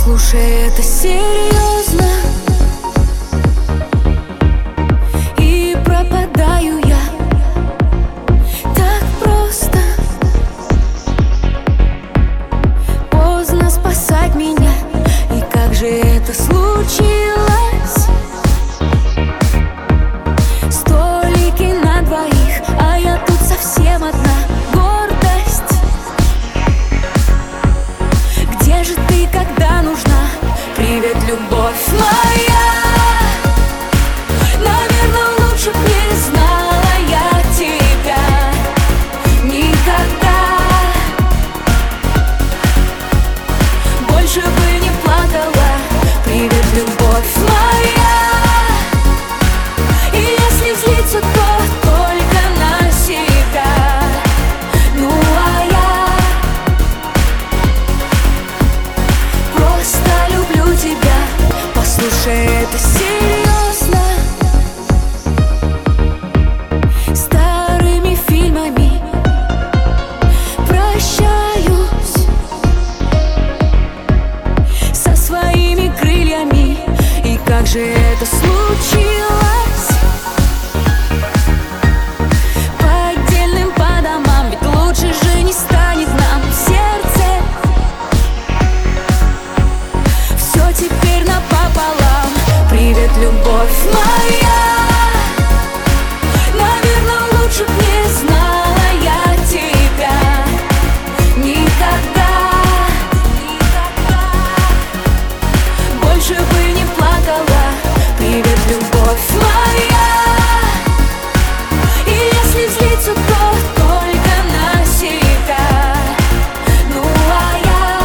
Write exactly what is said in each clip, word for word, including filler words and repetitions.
Послушай, это серьезно, и пропадаю я так просто. Поздно спасать меня, и как же это случилось? Столики на двоих, а я тут совсем одна. Гордость, где же ты, когда нужна? Привет, любовь моя. Наверное, лучше б не знала я тебя никогда. Больше бы не плакала. Привет, любовь моя. И если злиться, то только на себя. Ну а я просто люблю тебя. Послушай, это серьезно. Старыми фильмами прощаюсь со своими крыльями. И как же это случилось? По отдельным, по домам, ведь лучше же не станет нам. В сердце все теперь напополам. Привет, любовь моя. Наверное, лучше б не знала я тебя никогда. Больше бы не плакала. Привет, любовь моя. И если злиться, то только на себя. Ну а я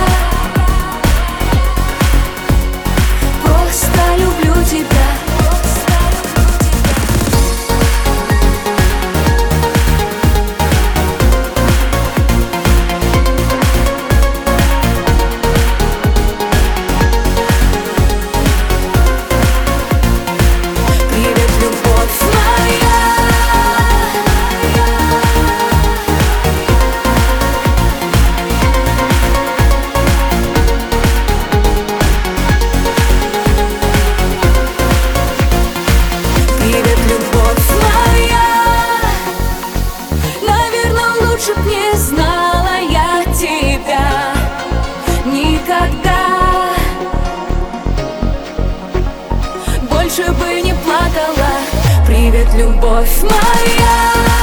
просто люблю тебя. Привет, любовь моя. Привет, любовь моя. Наверное, лучше б не знала я тебя никогда. Больше бы не плакала. Привет, любовь моя.